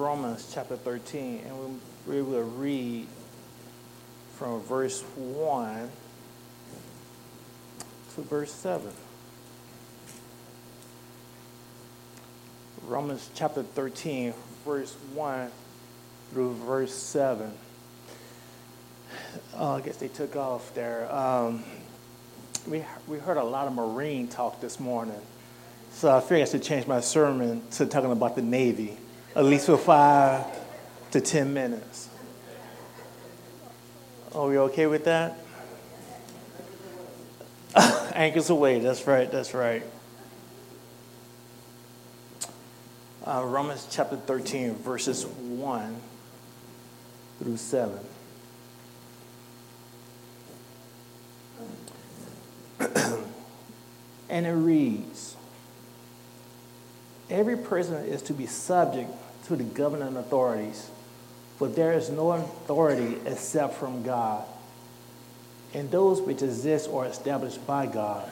Romans chapter 13, and we will read from verse 1 to verse 7. Romans chapter 13, verse 1 through verse 7. I guess they took off there. We heard a lot of Marine talk this morning, so I figured I should change my sermon to talking about the Navy, at least for 5 to 10 minutes. Are we okay with that? Anchors away, that's right. Romans chapter 13, verses 1 through 7. And it reads, every person is to be subject to the governing authorities, for there is no authority except from God, and those which exist are established by God.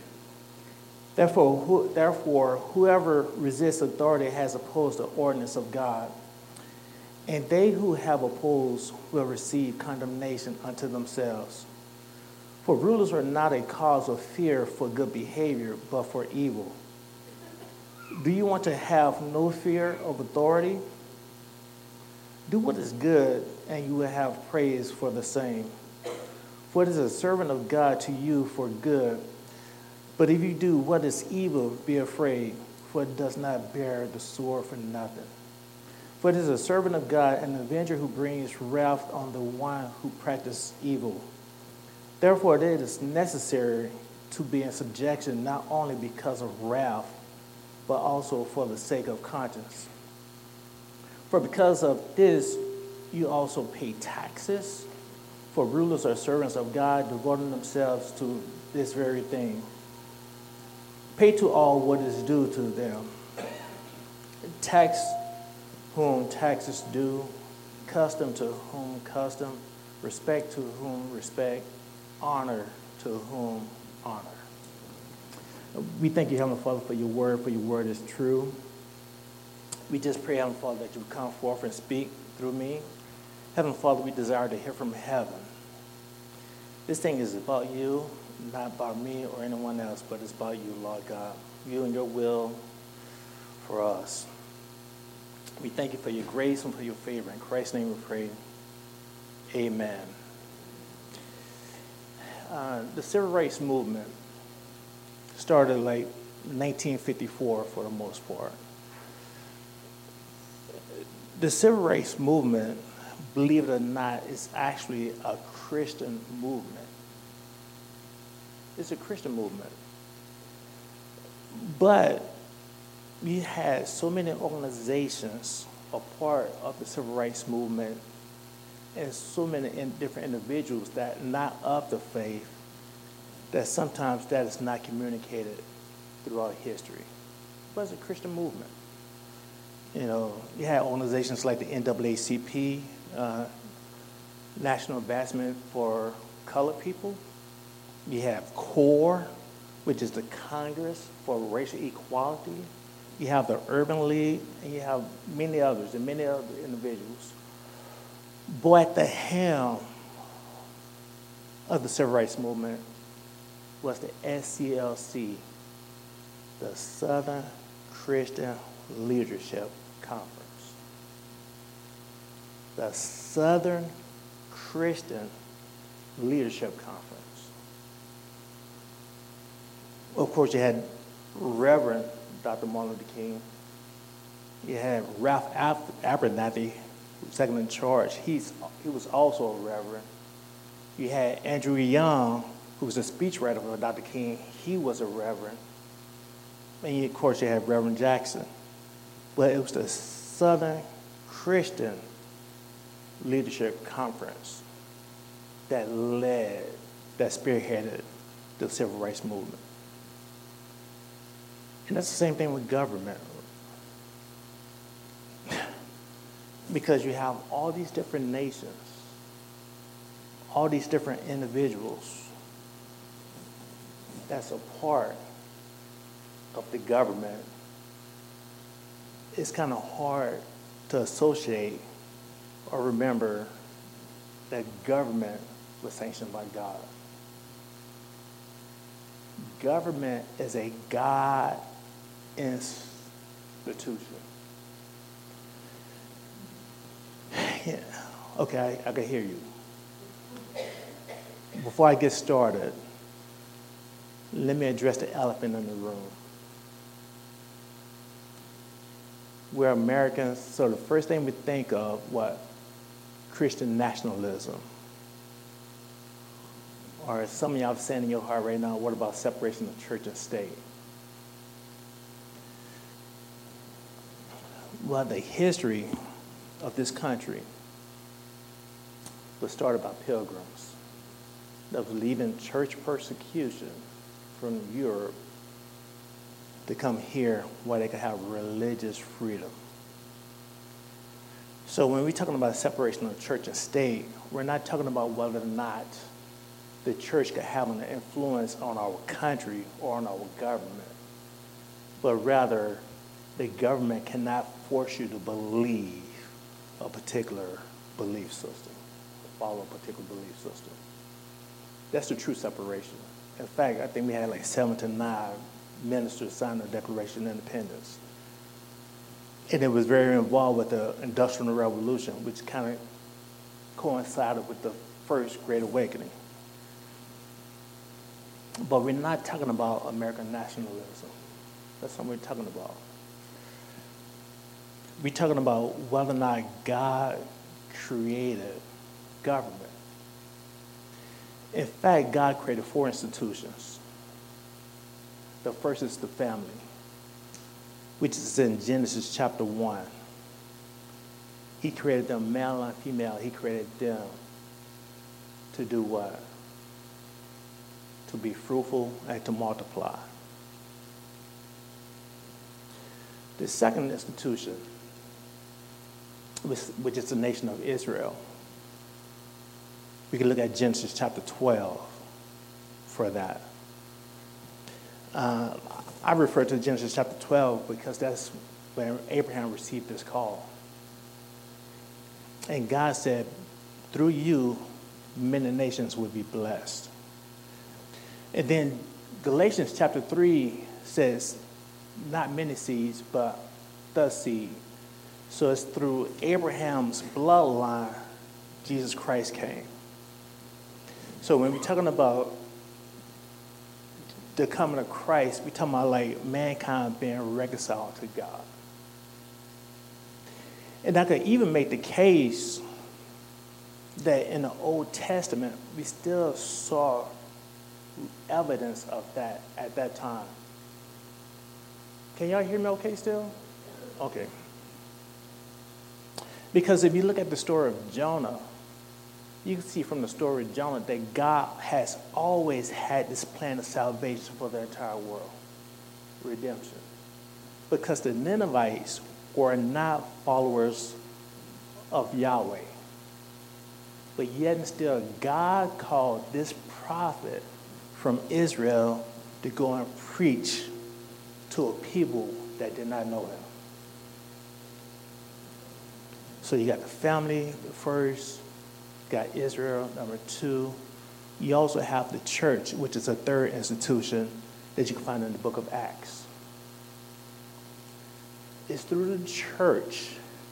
Therefore, whoever resists authority has opposed the ordinance of God, and they who have opposed will receive condemnation unto themselves. For rulers are not a cause of fear for good behavior, but for evil. Do you want to have no fear of authority? Do what is good, and you will have praise for the same. For it is a servant of God to you for good. But if you do what is evil, be afraid, for it does not bear the sword for nothing. For it is a servant of God, an avenger who brings wrath on the one who practices evil. Therefore, it is necessary to be in subjection not only because of wrath, but also for the sake of conscience. For because of this, you also pay taxes, for rulers are servants of God, devoting themselves to this very thing. Pay to all what is due to them. Tax whom tax is due, custom to whom custom, respect to whom respect, honor to whom honor. We thank you, Heavenly Father, for your word is true. We just pray, Heavenly Father, that you would come forth and speak through me. Heavenly Father, we desire to hear from heaven. This thing is about you, not about me or anyone else, but it's about you, Lord God. You and your will for us. We thank you for your grace and for your favor. In Christ's name we pray. Amen. The civil rights movement started like 1954 for the most part. The civil rights movement, believe it or not, is actually a Christian movement. It's a Christian movement. But we had so many organizations a part of the civil rights movement and so many different individuals that not of the faith, that sometimes that is not communicated throughout history. But it's a Christian movement. You know, you had organizations like the NAACP, National Advancement for Colored People. You have CORE, which is the Congress for Racial Equality. You have the Urban League, and you have many others and many other individuals. But at the helm of the civil rights movement was the SCLC, the Southern Christian Leadership Conference. The Southern Christian Leadership Conference. Of course, you had Reverend Dr. Martin Luther King. You had Ralph Abernathy, second in charge. He was also a reverend. You had Andrew Young, who was a speechwriter for Dr. King. He was a reverend. And of course, you had Reverend Jackson. But it was the Southern Christian Leadership Conference that spearheaded the civil rights movement. And that's the same thing with government. Because you have all these different nations, all these different individuals that's a part of the government. It's kind of hard to associate or remember that government was sanctioned by God. Government is a God institution. Yeah. Okay, I can hear you. Before I get started, let me address the elephant in the room. We're Americans, so the first thing we think of, what? Christian nationalism. Or some of y'all saying in your heart right now, what about separation of church and state? Well, the history of this country was started by pilgrims that was leaving church persecution from Europe to come here where they could have religious freedom. So when we're talking about separation of church and state, we're not talking about whether or not the church could have an influence on our country or on our government, but rather the government cannot force you to believe a particular belief system, follow a particular belief system. That's the true separation. In fact, I think we had like 7 to 9 ministers sign the Declaration of Independence. And it was very involved with the Industrial Revolution, which kind of coincided with the First Great Awakening. But we're not talking about American nationalism. That's what we're talking about. We're talking about whether or not God created government. In fact, God created 4 institutions. The first is the family, which is in Genesis chapter 1. He created them male and female. He created them to do what? To be fruitful and to multiply. The second institution, which is the nation of Israel. We can look at Genesis chapter 12 for that. I refer to Genesis chapter 12 because that's when Abraham received this call. And God said, through you, many nations will be blessed. And then Galatians chapter 3 says, not many seeds, but the seed. So it's through Abraham's bloodline, Jesus Christ came. So when we're talking about the coming of Christ, we're talking about like mankind being reconciled to God. And I could even make the case that in the Old Testament, we still saw evidence of that at that time. Can y'all hear me okay still? Okay. Because if you look at the story of Jonah, you can see from the story of Jonah that God has always had this plan of salvation for the entire world, redemption. Because the Ninevites were not followers of Yahweh. But yet and still, God called this prophet from Israel to go and preach to a people that did not know him. So you got the family first, you got Israel, number 2. You also have the church, which is a third institution that you can find in the book of Acts. It's through the church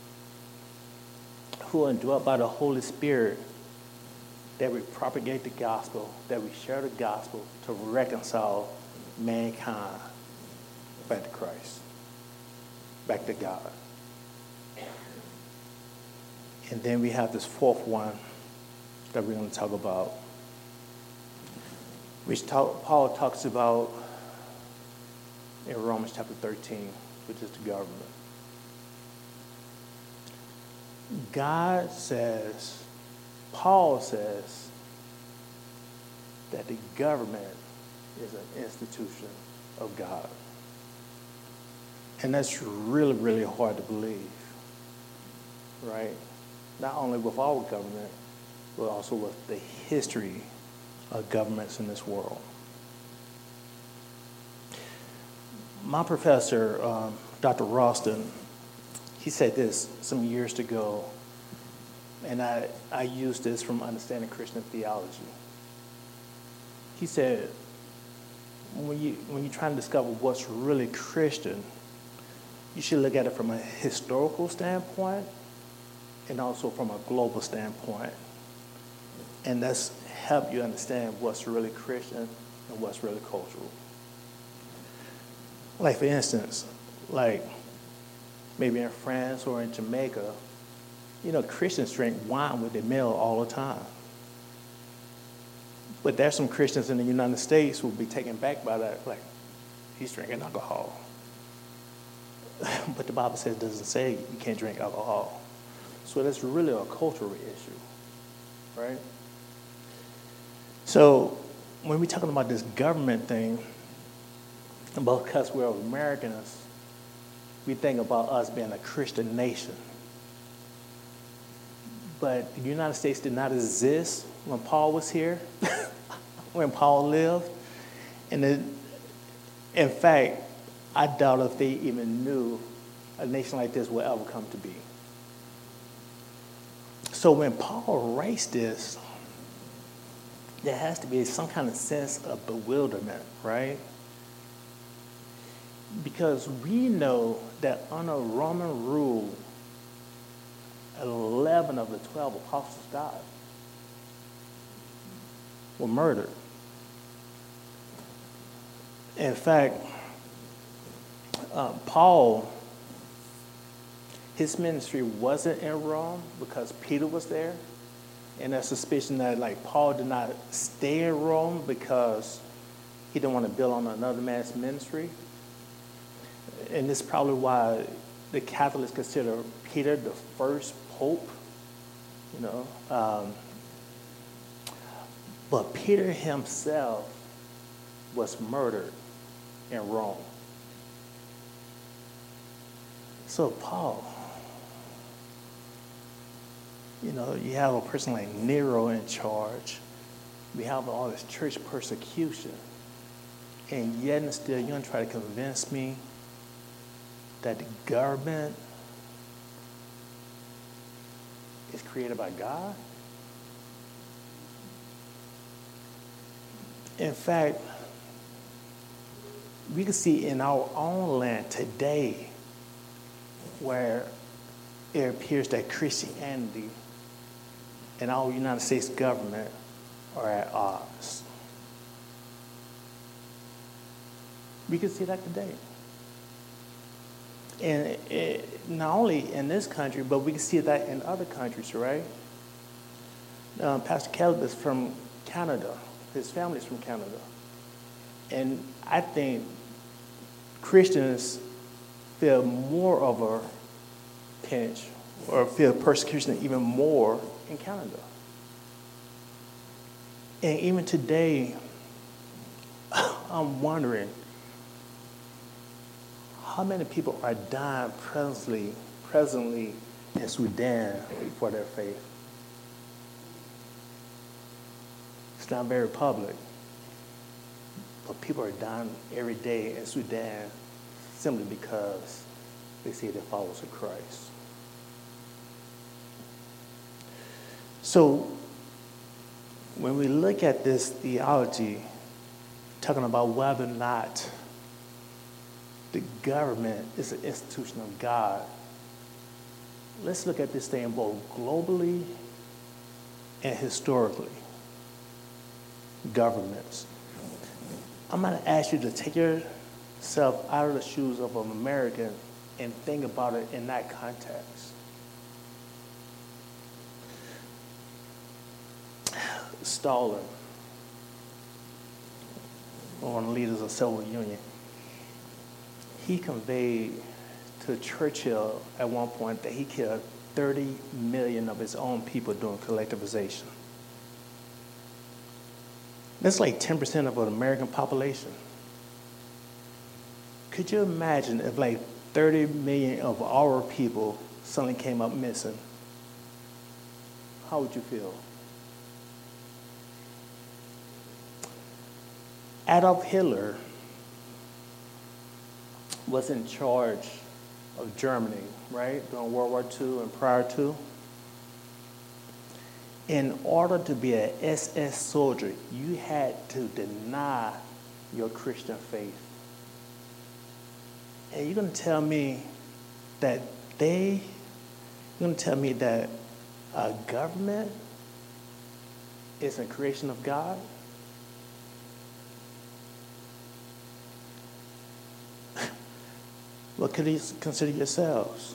who are indwelt by the Holy Spirit that we propagate the gospel, that we share the gospel to reconcile mankind back to Christ, back to God. And then we have this fourth one that we're going to talk about, which Paul talks about in Romans chapter 13, which is the government. God says, Paul says, that the government is an institution of God. And that's really, really hard to believe, right? Not only with our government, but also with the history of governments in this world. My professor, Dr. Ralston, he said this some years ago, and I used this from Understanding Christian Theology. He said, when you're trying to discover what's really Christian, you should look at it from a historical standpoint and also from a global standpoint. And that's help you understand what's really Christian and what's really cultural. Like, for instance, like maybe in France or in Jamaica, Christians drink wine with their meal all the time. But there's some Christians in the United States who will be taken back by that, like, he's drinking alcohol. But the Bible says it doesn't say you can't drink alcohol. So that's really a cultural issue, right? So when we're talking about this government thing, because we're Americans, we think about us being a Christian nation. But the United States did not exist when Paul was here, when Paul lived. And in fact, I doubt if they even knew a nation like this would ever come to be. So when Paul writes this, there has to be some kind of sense of bewilderment, right? Because we know that under Roman rule, 11 of the 12 apostles died, were murdered. In fact, Paul, his ministry wasn't in Rome because Peter was there. And there's suspicion that, like, Paul did not stay in Rome because he didn't want to build on another man's ministry. And this is probably why the Catholics consider Peter the first pope, But Peter himself was murdered in Rome. So Paul, you have a person like Nero in charge. We have all this church persecution. And yet and still, you're going to try to convince me that the government is created by God? In fact, we can see in our own land today where it appears that Christianity and our United States government are at odds. We can see that today. And not only in this country, but we can see that in other countries, right? Pastor Caleb is from Canada. His family's from Canada. And I think Christians feel more of a pinch or feel persecution even more in Canada. And even today, I'm wondering how many people are dying presently in Sudan for their faith. It's not very public, but people are dying every day in Sudan simply because they say they're followers of Christ. So when we look at this theology, talking about whether or not the government is an institution of God, let's look at this thing both globally and historically. Governments. I'm going to ask you to take yourself out of the shoes of an American and think about it in that context. Stalin, one of the leaders of the Soviet Union, he conveyed to Churchill at one point that he killed 30 million of his own people during collectivization. That's like 10% of an American population. Could you imagine if like 30 million of our people suddenly came up missing? How would you feel? Adolf Hitler was in charge of Germany, right, during World War II and prior to. In order to be an SS soldier, you had to deny your Christian faith. And you're going to tell me that a government is a creation of God? What could you consider yourselves?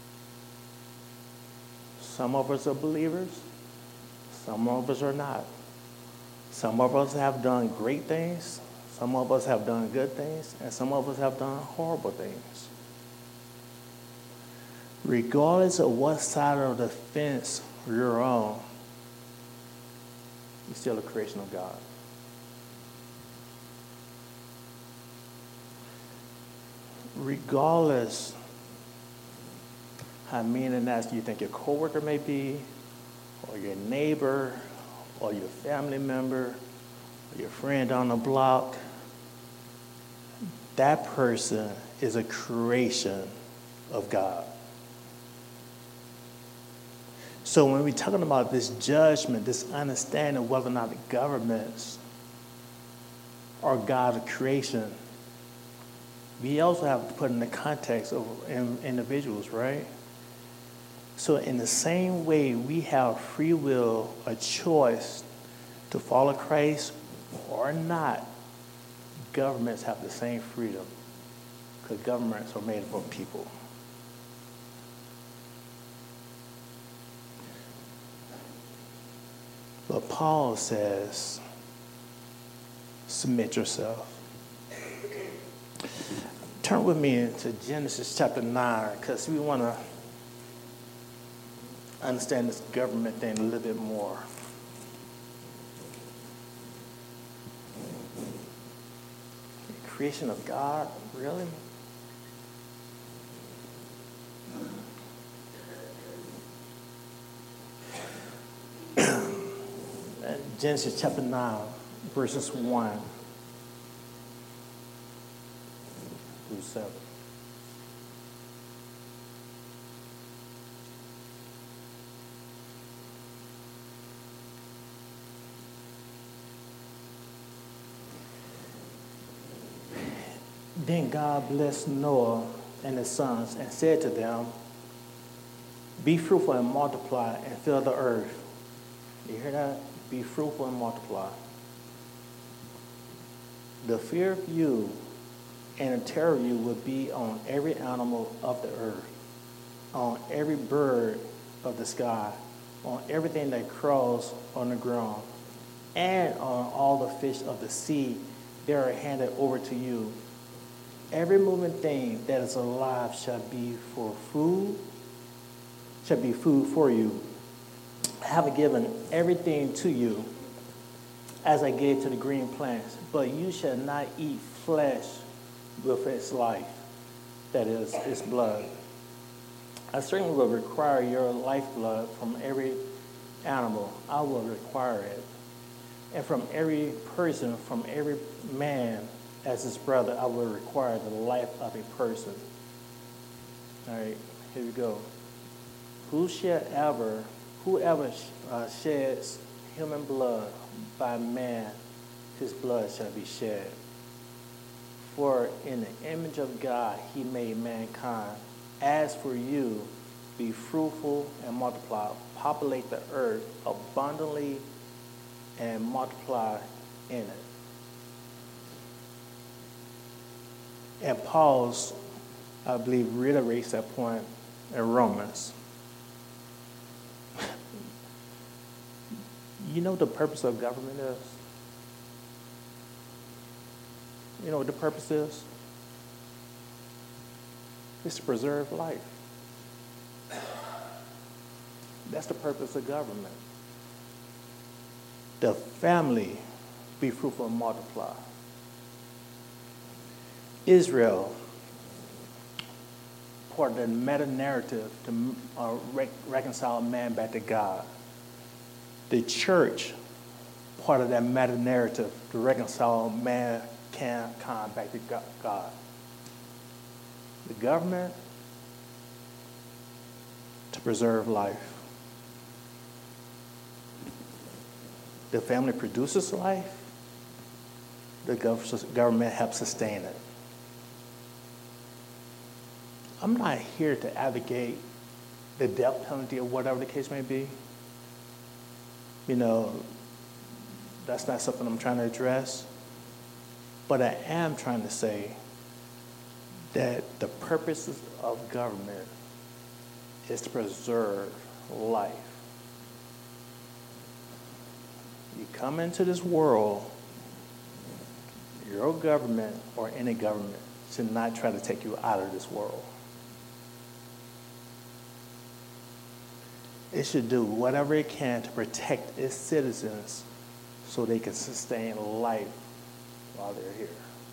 Some of us are believers. Some of us are not. Some of us have done great things. Some of us have done good things. And some of us have done horrible things. Regardless of what side of the fence you're on, you're still a creation of God. Regardless how mean and nasty you think your coworker may be, or your neighbor, or your family member, or your friend on the block, that person is a creation of God. So when we're talking about this judgment, this understanding of whether or not the governments are God's creation, we also have to put in the context of individuals, right? So in the same way we have free will, a choice to follow Christ or not, governments have the same freedom, because governments are made up of people. But Paul says, submit yourself. Turn with me to Genesis chapter 9, because we want to understand this government thing a little bit more. The creation of God, really? Genesis chapter 9, verses 1 through 7. Then God blessed Noah and his sons and said to them, be fruitful and multiply and fill the earth. You hear that? Be fruitful and multiply. The fear of you and the terror of you will be on every animal of the earth, on every bird of the sky, on everything that crawls on the ground, and on all the fish of the sea. They are handed over to you. Every moving thing that is alive shall be food for you. I have given everything to you as I gave to the green plants, but you shall not eat flesh with its life, that is, its blood. I certainly will require your lifeblood from every animal. I will require it. And from every person, from every man as his brother, I will require the life of a person. All right, here we go. Whoever sheds human blood, by man his blood shall be shed. For in the image of God he made mankind. As for you, be fruitful and multiply, populate the earth abundantly and multiply in it. And Paul, I believe, reiterates that point in Romans. You know what the purpose of government is? You know what the purpose is? It's to preserve life. That's the purpose of government. The family, be fruitful and multiply. Israel, part of the meta-narrative to reconcile man back to God. The church, part of that meta-narrative to reconcile mankind back to God. The government, to preserve life. The family produces life. The government helps sustain it. I'm not here to advocate the death penalty or whatever the case may be. You know, that's not something I'm trying to address. But I am trying to say that the purposes of government is to preserve life. You come into this world, your government or any government should not try to take you out of this world. It should do whatever it can to protect its citizens so they can sustain life while they're here.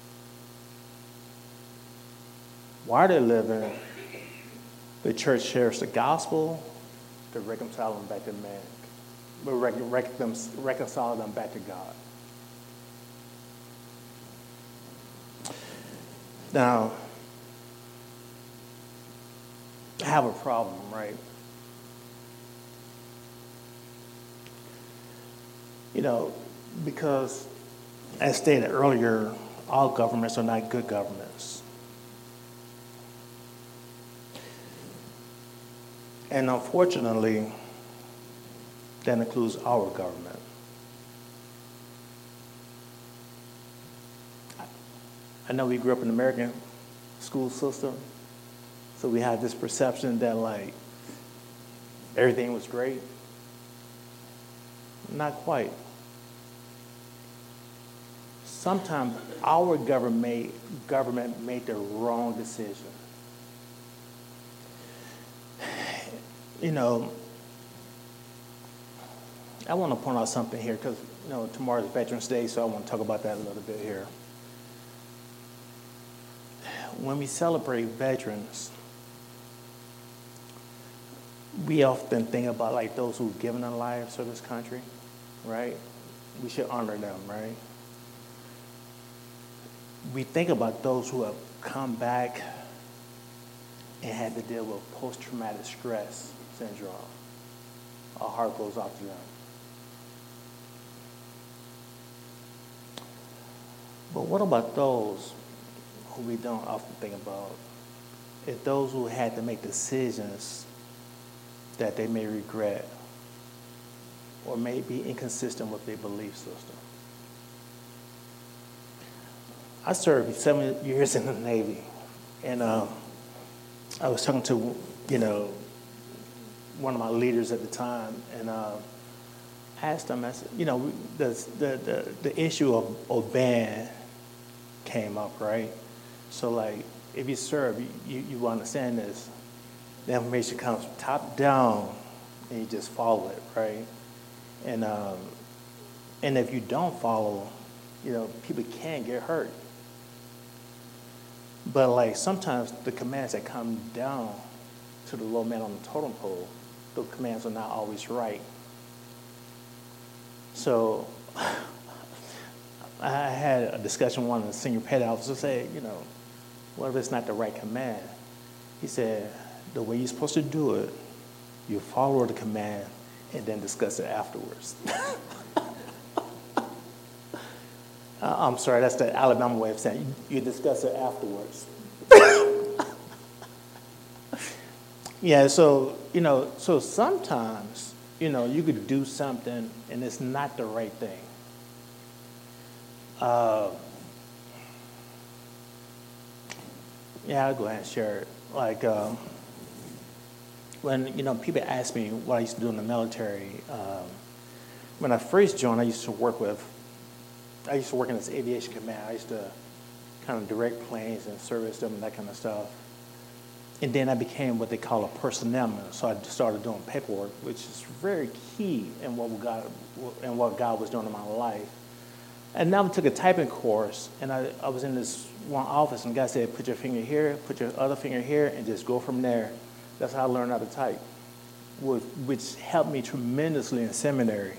While they're living, the church shares the gospel to reconcile them back to man, but reconcile them back to God. Now, I have a problem, right? You know, because as stated earlier, all governments are not good governments. And unfortunately, that includes our government. I know we grew up in the American school system, so we had this perception that like everything was great. Not quite. Sometimes our government made the wrong decision. You know, I want to point out something here because, you know, tomorrow's Veterans Day, so I want to talk about that a little bit here. When we celebrate veterans, we often think about like those who've given their lives to this country, right? We should honor them, right? We think about those who have come back and had to deal with post-traumatic stress syndrome. Our heart goes out to them. But what about those who we don't often think about? It's those who had to make decisions that they may regret or may be inconsistent with their belief system. I served 7 years in the Navy, and I was talking to, you know, one of my leaders at the time, and I asked him, I said, you know, the issue of obeying came up, right? So like, if you serve, you understand this. The information comes top down, and you just follow it, right? And if you don't follow, you know, people can get hurt. But like sometimes the commands that come down to the low man on the totem pole, those commands are not always right. So I had a discussion with one of the senior petty officers say, you know, what if it's not the right command? He said, the way you're supposed to do it, you follow the command and then discuss it afterwards. I'm sorry, that's the Alabama way of saying you discuss it afterwards. Yeah, so, you know, so sometimes, you know, you could do something and it's not the right thing. Yeah, I'll go ahead and share it. Like, when, you know, people ask me what I used to do in the military, when I first joined, I used to work in this aviation command. I used to kind of direct planes and service them and that kind of stuff. And then I became what they call a personnel man. So I started doing paperwork, which is very key in what God was doing in my life. And now I took a typing course, and I was in this one office, and God said, put your finger here, put your other finger here, and just go from there. That's how I learned how to type, which helped me tremendously in seminary.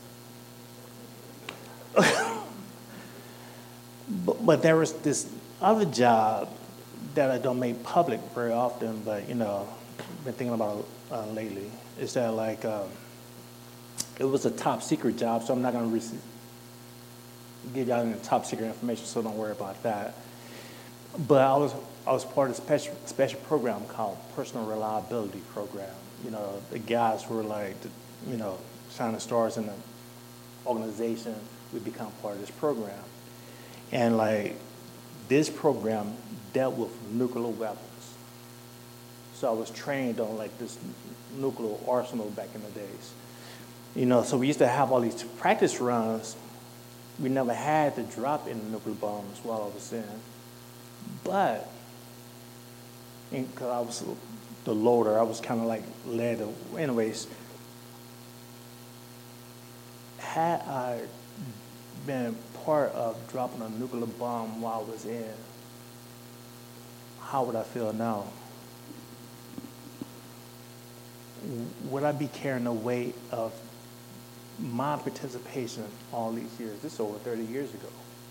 But there was this other job that I don't make public very often, but, you know, been thinking about lately is that like it was a top secret job, so I'm not going to give y'all any top secret information, so don't worry about that. But I was part of a special program called Personal Reliability Program. You know, the guys who were like, you know, shining stars in the organization, we become part of this program. And like this program dealt with nuclear weapons. So I was trained on like this nuclear arsenal back in the days. You know, so we used to have all these practice runs. We never had to drop any nuclear bombs while I was in. But, because I was the loader, I was kind of like led. Anyways, had I been part of dropping a nuclear bomb while I was in, how would I feel now? Would I be carrying the weight of my participation all these years? This is over 30 years ago.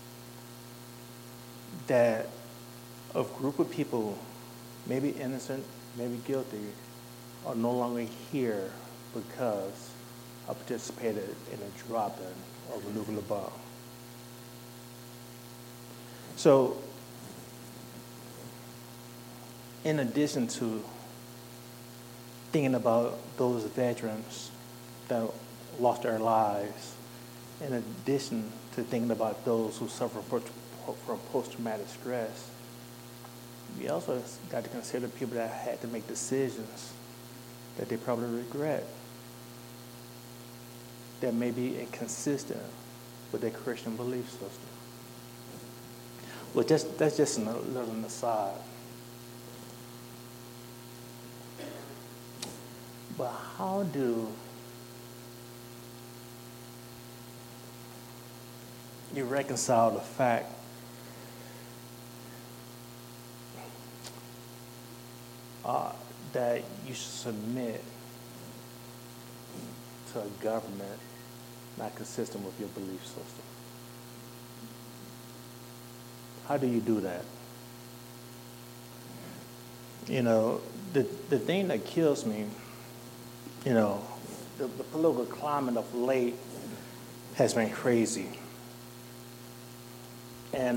That a group of people, maybe innocent, maybe guilty, are no longer here because I participated in a dropping of a nuclear bomb. So, in addition to thinking about those veterans that lost their lives, in addition to thinking about those who suffer from post-traumatic stress, we also got to consider people that had to make decisions that they probably regret, that may be inconsistent with their Christian belief system. Well, that's just a little aside. But how do you reconcile the fact that you should submit to a government not consistent with your belief system? How do you do that? You know, the thing that kills me, you know, the political climate of late has been crazy. And,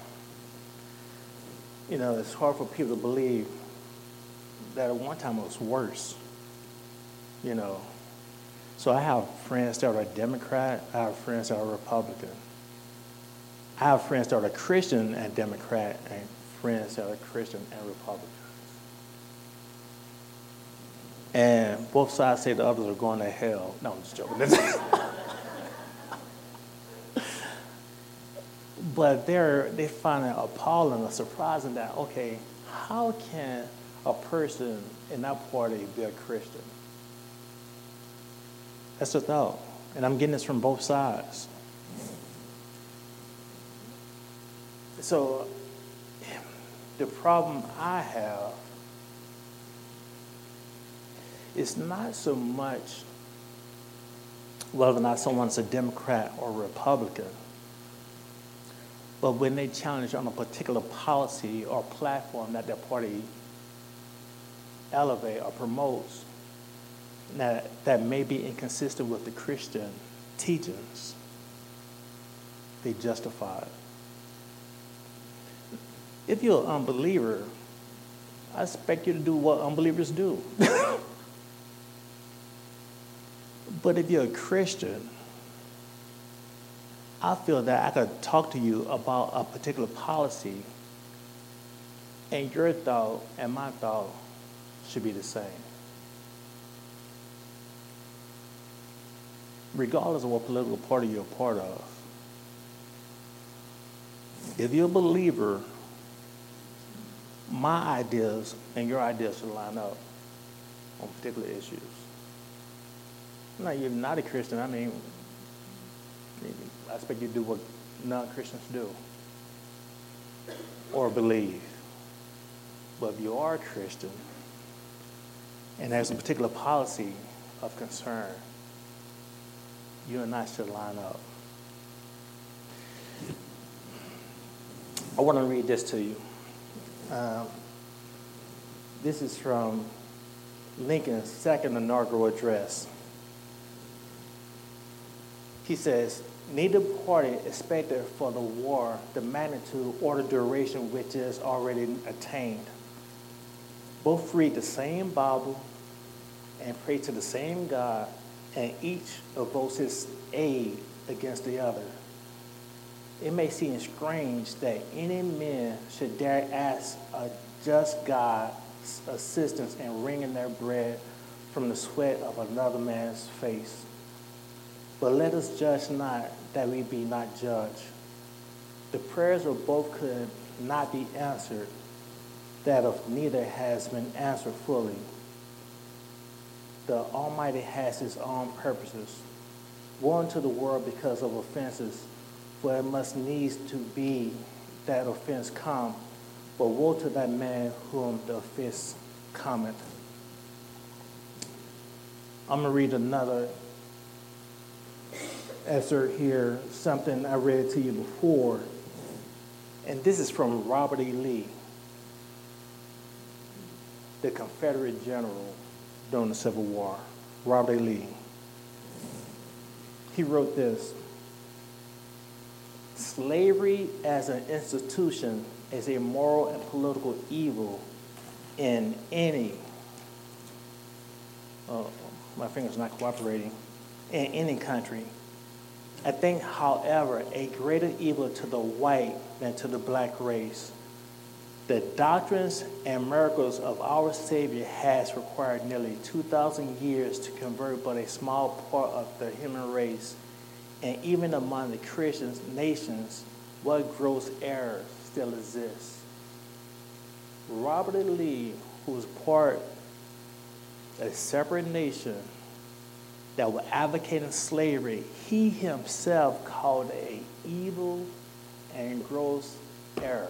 you know, it's hard for people to believe that at one time it was worse, you know. So I have friends that are Democrat, I have friends that are Republican. I have friends that are Christian and Democrat, and friends that are Christian and Republican. And both sides say the others are going to hell. No, I'm just joking. But they find it appalling or surprising that, okay, how can a person in that party be a Christian? That's the thought. And I'm getting this from both sides. So the problem I have is not so much whether or not someone's a Democrat or Republican, but when they challenge on a particular policy or platform that their party elevate or promotes that may be inconsistent with the Christian teachings, they justify it. If you're an unbeliever, I expect you to do what unbelievers do. But if you're a Christian, I feel that I could talk to you about a particular policy, and your thought and my thought should be the same. Regardless of what political party you're a part of. If you're a believer, my ideas and your ideas should line up on particular issues. Now, you're not a Christian. I mean, I expect you to do what non-Christians do or believe. But if you are a Christian and there's a particular policy of concern, you and I should line up. I want to read this to you. This is from Lincoln's second inaugural address. He says, neither party expected for the war the magnitude or the duration which is already attained. Both read the same Bible and pray to the same God, and each invokes his aid against the other. It may seem strange that any man should dare ask a just God's assistance in wringing their bread from the sweat of another man's face. But let us judge not, that we be not judged. The prayers of both could not be answered, that of neither has been answered fully. The Almighty has his own purposes. Woe unto the world because of offenses, for it must needs to be that offense come, but woe to that man whom the offense cometh. I'm going to read another excerpt here, something I read to you before, and this is from Robert E. Lee, the Confederate general during the Civil War. Robert E. Lee. He wrote this: slavery as an institution is a moral and political evil in any, my finger's not cooperating, in any country. I think, however, a greater evil to the white than to the black race. The doctrines and miracles of our Savior has required nearly 2,000 years to convert but a small part of the human race. And even among the Christian nations, what gross error still exists? Robert E. Lee, who was part of a separate nation that were advocating slavery, he himself called an evil and gross error.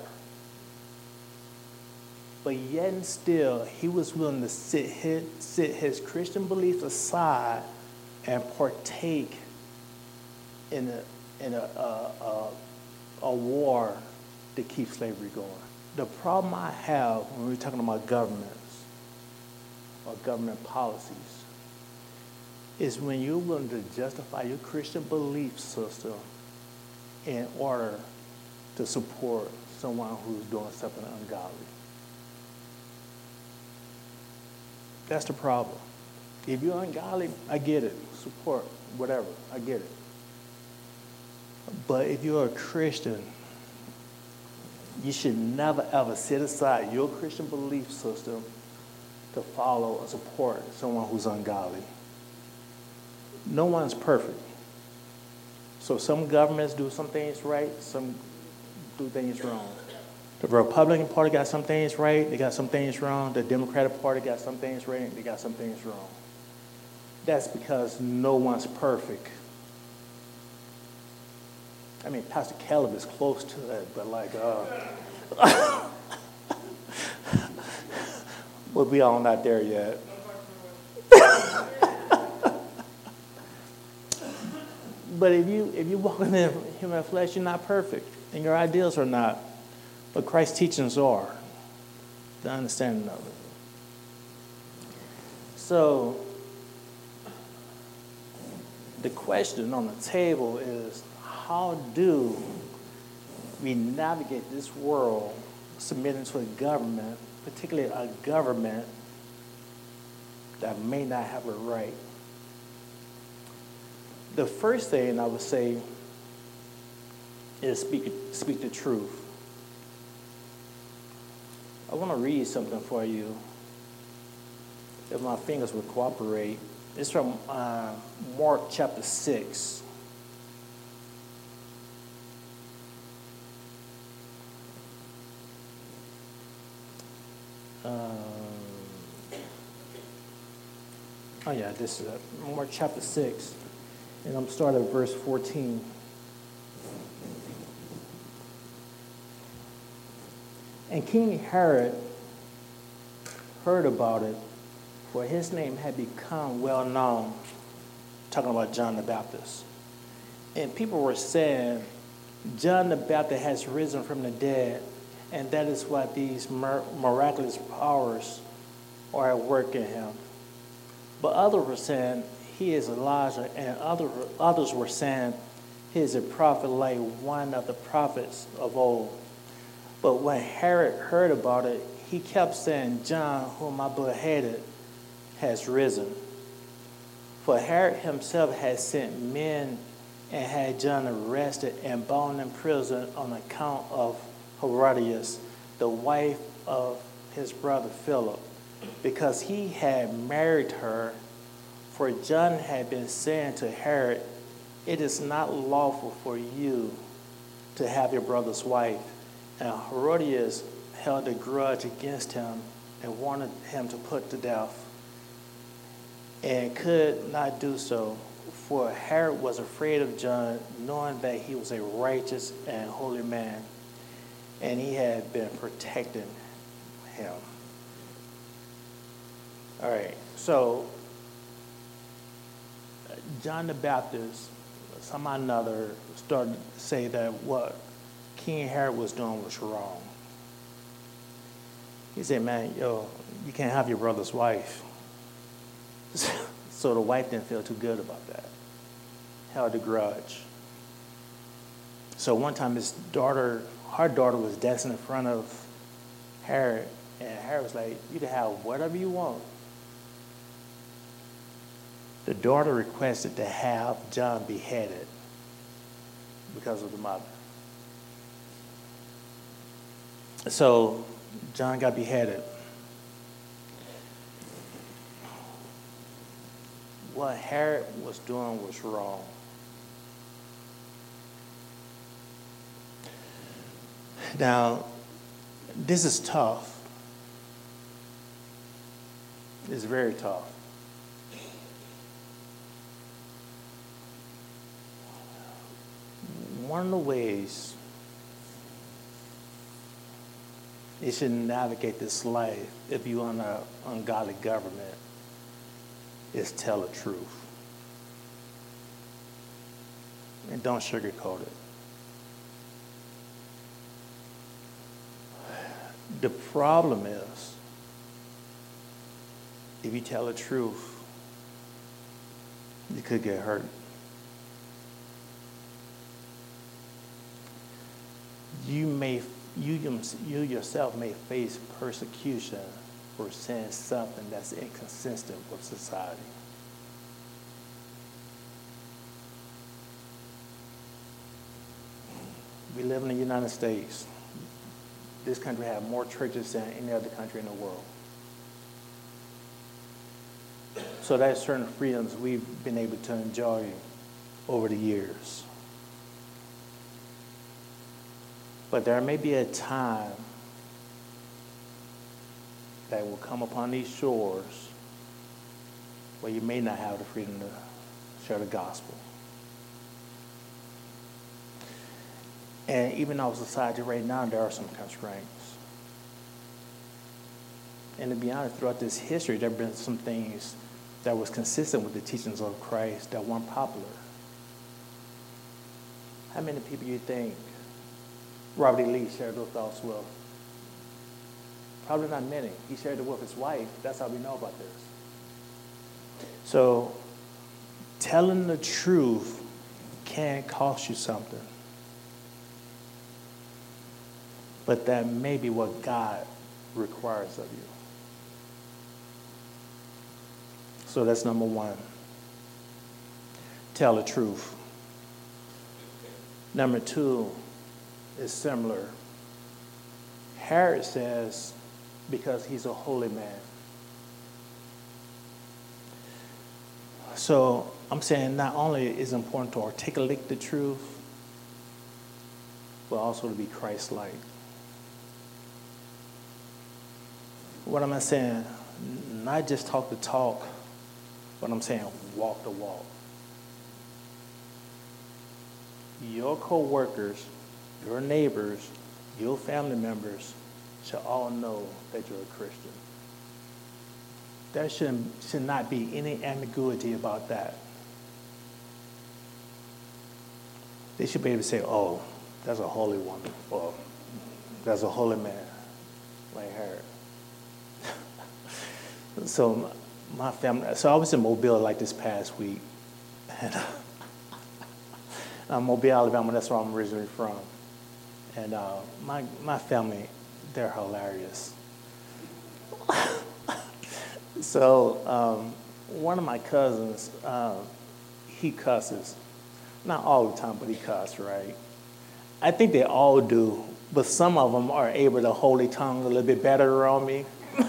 But yet and still, he was willing to sit his Christian beliefs aside and partake in a war to keep slavery going. The problem I have when we're talking about governments or government policies is when you're willing to justify your Christian belief system in order to support someone who's doing something ungodly. That's the problem. If you're ungodly, I get it. Support, whatever, I get it. But if you're a Christian, you should never, ever set aside your Christian belief system to follow or support someone who's ungodly. No one's perfect. So some governments do some things right, some do things wrong. The Republican Party got some things right, they got some things wrong. The Democratic Party got some things right, they got some things wrong. That's because no one's perfect. I mean, Pastor Caleb is close to that, but well, we all not there yet. But if you walk in the human flesh, you're not perfect, and your ideals are not. But Christ's teachings are, the understanding of it. So, the question on the table is, how do we navigate this world submitting to a government, particularly a government that may not have it right? The first thing I would say is speak the truth. I want to read something for you, if my fingers would cooperate. It's from Mark chapter 6. This is Mark chapter 6, and I'm starting at verse 14. And King Herod heard about it, for his name had become well known, talking about John the Baptist. And people were saying, John the Baptist has risen from the dead, and that is why these miraculous powers are at work in him. But others were saying he is Elijah, and others were saying he is a prophet like one of the prophets of old. But when Herod heard about it, he kept saying, John, whom I beheaded, has risen. For Herod himself had sent men and had John arrested and bound in prison on account of Herodias, the wife of his brother Philip, because he had married her. For John had been saying to Herod, it is not lawful for you to have your brother's wife. And Herodias held a grudge against him and wanted him to put to death, and could not do so, for Herod was afraid of John, knowing that he was a righteous and holy man, and he had been protecting him. All right, so John the Baptist, somehow or another, started to say that what King Herod was doing was wrong. He said, man, you can't have your brother's wife. So the wife didn't feel too good about that. Held a grudge. So one time her daughter was dancing in front of Herod, and Herod was like, you can have whatever you want. The daughter requested to have John beheaded because of the mother. So John got beheaded. What Herod was doing was wrong. Now, this is tough. It's very tough. One of the ways you should navigate this life if you're in an ungodly government is tell the truth. And don't sugarcoat it. The problem is, if you tell the truth, you could get hurt. You yourself may face persecution for saying something that's inconsistent with society. We live in the United States. This country has more churches than any other country in the world. So there's certain freedoms we've been able to enjoy over the years. But there may be a time that will come upon these shores where you may not have the freedom to share the gospel. And even in our society right now, there are some constraints. And to be honest, throughout this history, there have been some things that was consistent with the teachings of Christ that weren't popular. How many people you think Robert E. Lee shared those thoughts with? Probably not many. He shared it with his wife. That's how we know about this. So telling the truth can cost you something. But that may be what God requires of you. So that's number one. Tell the truth. Number two is similar. Herod says, because he's a holy man. So I'm saying not only is it important to articulate the truth, but also to be Christ-like. What am I saying? Not just talk the talk, but I'm saying walk the walk. Your co-workers, your neighbors, your family members should all know that you're a Christian. There should not be any ambiguity about that. They should be able to say, oh, that's a holy woman, or that's a holy man, like her. So my family, so I was in Mobile like this past week. And Mobile, Alabama, that's where I'm originally from. And my family, they're hilarious. So one of my cousins, he cusses. Not all the time, but he cusses, right? I think they all do, but some of them are able to hold their tongue a little bit better around me.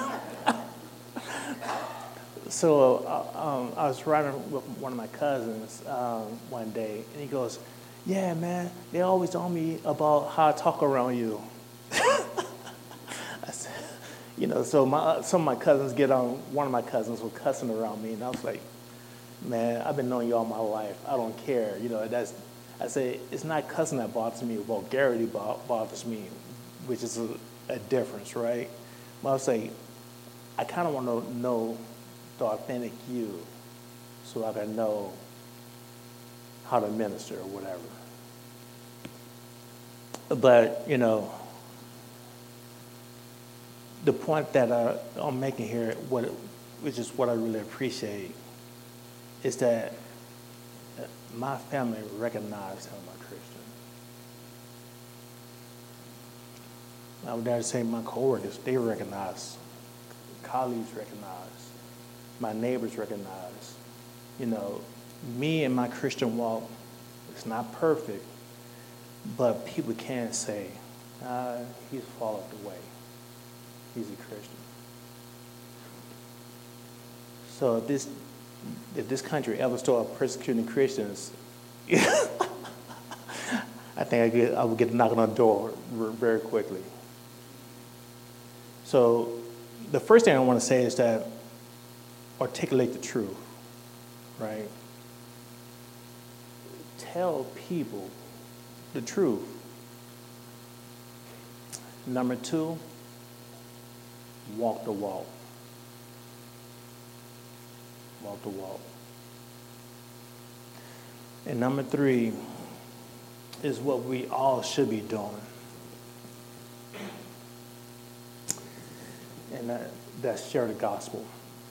So I was riding with one of my cousins one day, and he goes, "Yeah, man, they always on me about how I talk around you." I said, so some of my cousins get on. One of my cousins was cussing around me, and I was like, "Man, I've been knowing you all my life. I don't care." I say it's not cussing that bothers me. Vulgarity bothers me, which is a difference, right? But I was like, I kind of want to know the authentic you, so I can know how to minister or whatever. But the point that I'm making here, which is what I really appreciate, is that my family recognized him as a Christian. I would dare say my coworkers, they recognize, colleagues recognize, my neighbors recognize. Me and my Christian walk, it's not perfect, but people can say, he's followed the way. He's a Christian. So if this country ever started persecuting Christians, I think I would get knocking on the door very quickly. So the first thing I want to say is that articulate the truth, right? Tell people the truth. Number 2, walk the walk. Walk the walk. And number 3 is what we all should be doing. And that's share the gospel.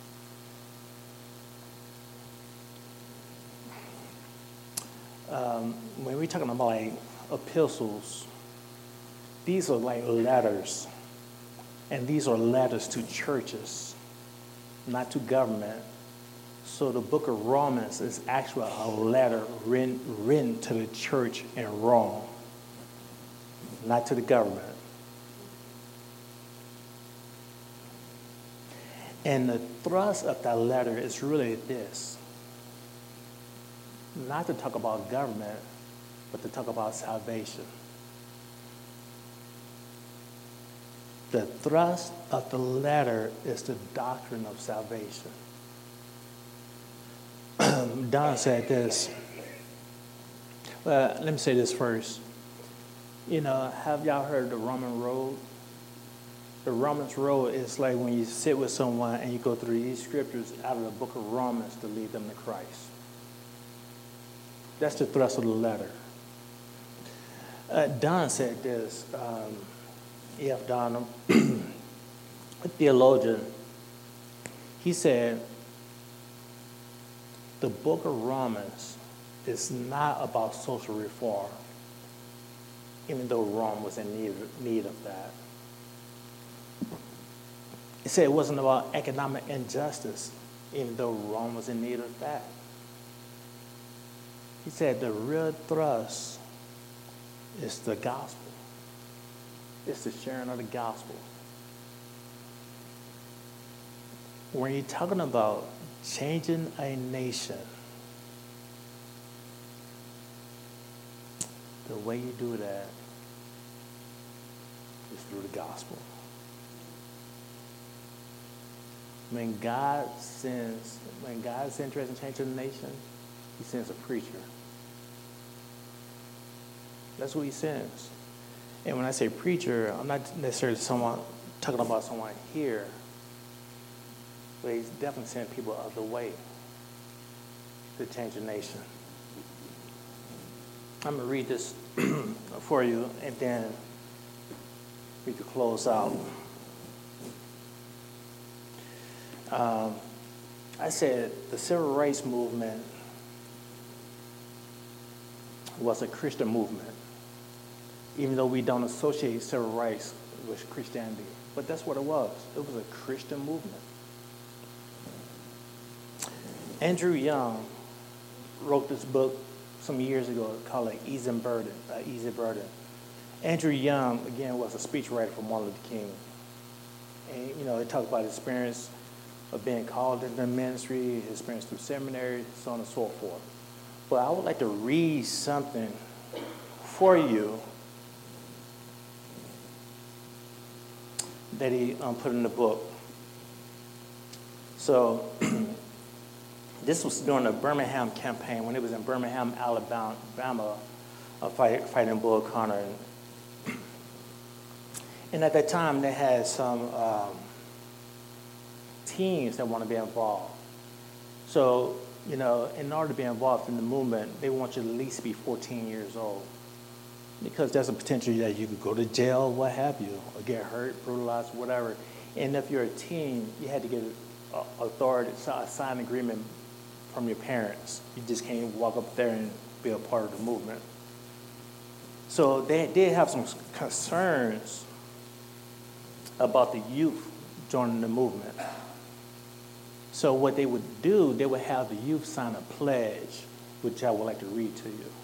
When we're talking about like epistles, these are like letters. And these are letters to churches, not to government. So the book of Romans is actually a letter written to the church in Rome, not to the government. And the thrust of that letter is really this: not to talk about government, but to talk about salvation. The thrust of the letter is the doctrine of salvation. Don said this. Well, let me say this first. Have y'all heard the Roman road? The Romans road is like when you sit with someone and you go through these scriptures out of the book of Romans to lead them to Christ. That's the thrust of the letter. Don said this. E.F. Donham, a theologian, he said, the book of Romans is not about social reform, even though Rome was in need of that. He said it wasn't about economic injustice, even though Rome was in need of that. He said the real thrust is the gospel. It's the sharing of the gospel. When you're talking about changing a nation, the way you do that is through the gospel. When God's interested in changing the nation, he sends a preacher. That's what he sends. And when I say preacher, I'm not necessarily talking about someone here, but he's definitely sending people out of the way to change the nation. I'm going to read this for you, and then we can close out. I said the civil rights movement was a Christian movement, even though we don't associate civil rights with Christianity. But that's what it was. It was a Christian movement. Andrew Young wrote this book some years ago called Easy Burden. Easy Burden. Andrew Young, again, was a speechwriter for Martin Luther King. And, he talked about his experience of being called into the ministry, his experience through seminary, so on and so forth. But I would like to read something for you that he put in the book. So this was during the Birmingham campaign, when it was in Birmingham, Alabama, fighting Bull Connor. And at that time, they had some teens that want to be involved. So, in order to be involved in the movement, they want you to at least be 14 years old. Because there's a potential that you could go to jail, what have you, or get hurt, brutalized, whatever. And if you're a teen, you had to get authority, a signed agreement from your parents. You just can't walk up there and be a part of the movement. So they did have some concerns about the youth joining the movement. So what they would do, they would have the youth sign a pledge, which I would like to read to you.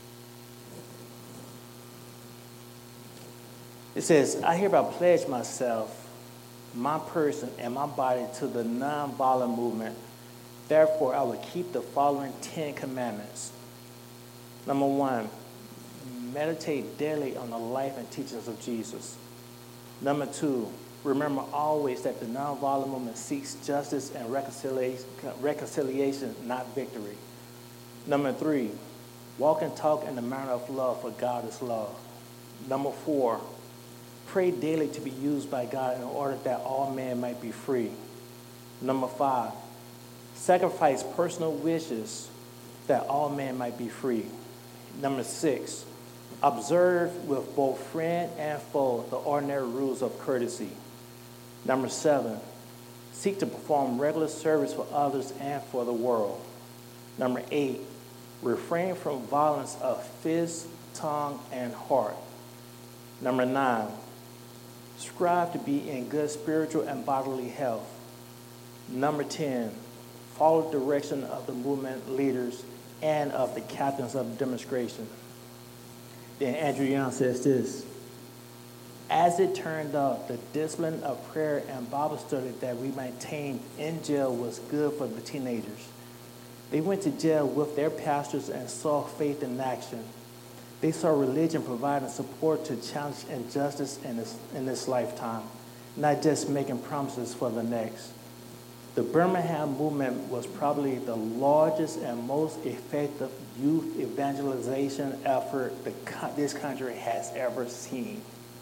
It says, I hereby pledge myself, my person, and my body to the nonviolent movement. Therefore, I will keep the following 10 commandments. Number 1, meditate daily on the life and teachings of Jesus. Number 2, remember always that the nonviolent movement seeks justice and reconciliation, not victory. Number 3, walk and talk in the manner of love, for God is love. Number 4, pray daily to be used by God in order that all men might be free. Number 5, sacrifice personal wishes that all men might be free. Number 6, observe with both friend and foe the ordinary rules of courtesy. Number 7, seek to perform regular service for others and for the world. Number 8, refrain from violence of fist, tongue, and heart. Number 9, strive to be in good spiritual and bodily health. Number 10, follow the direction of the movement leaders and of the captains of the demonstration. Then Andrew Young says this, as it turned out, the discipline of prayer and Bible study that we maintained in jail was good for the teenagers. They went to jail with their pastors and saw faith in action. They saw religion providing support to challenge injustice in this lifetime, not just making promises for the next. The Birmingham movement was probably the largest and most effective youth evangelization effort this country has ever seen.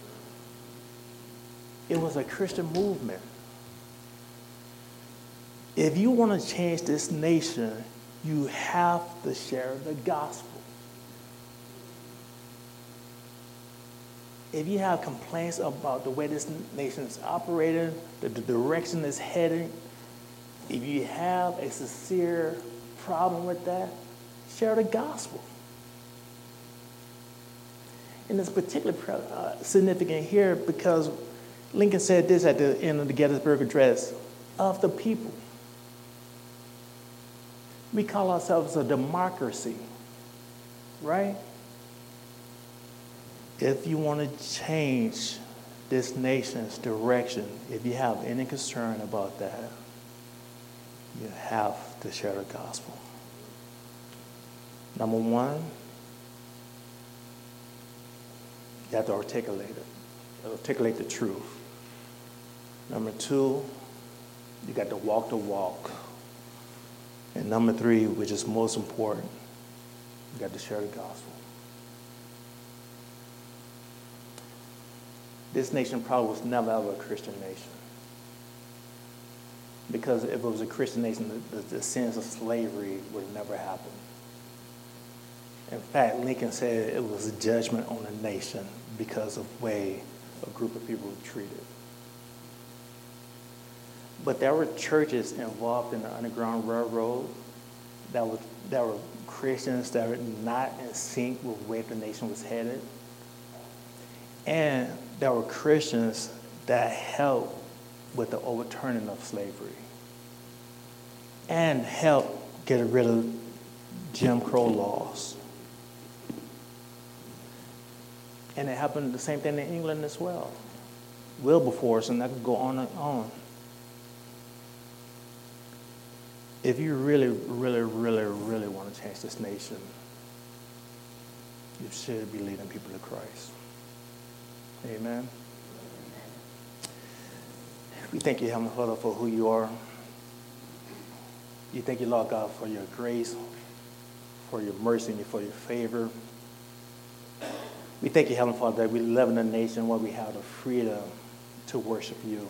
It was a Christian movement. If you want to change this nation, you have to share the gospel. If you have complaints about the way this nation is operating, the direction it's heading, if you have a sincere problem with that, share the gospel. And it's particularly significant here because Lincoln said this at the end of the Gettysburg Address, of the people. We call ourselves a democracy, right? If you want to change this nation's direction, if you have any concern about that, you have to share the gospel. Number 1, you have to articulate the truth. Number 2, you got to walk the walk. And number 3, which is most important, you got to share the gospel. This nation probably was never ever a Christian nation. Because if it was a Christian nation, the sins of slavery would have never happened. In fact, Lincoln said it was a judgment on the nation because of the way a group of people were treated. But there were churches involved in the Underground Railroad that were Christians that were not in sync with where the nation was headed. And there were Christians that helped with the overturning of slavery and helped get rid of Jim Crow laws. And it happened the same thing in England as well. Wilberforce, and that could go on and on. If you really, really, really, really want to change this nation, you should be leading people to Christ. Amen. We thank you, Heavenly Father, for who you are. You thank you, Lord God, for your grace, for your mercy, and for your favor. We thank you, Heavenly Father, that we live in a nation where we have the freedom to worship you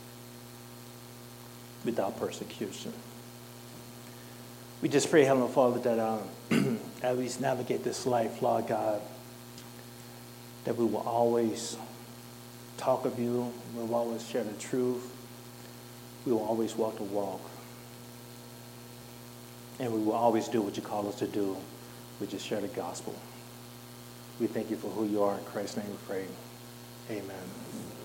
without persecution. We just pray, Heavenly Father, that as we navigate this life, Lord God, that we will always talk of you, we will always share the truth, we will always walk the walk, and we will always do what you call us to do, which is share the gospel. We thank you for who you are. In Christ's name we pray. Amen.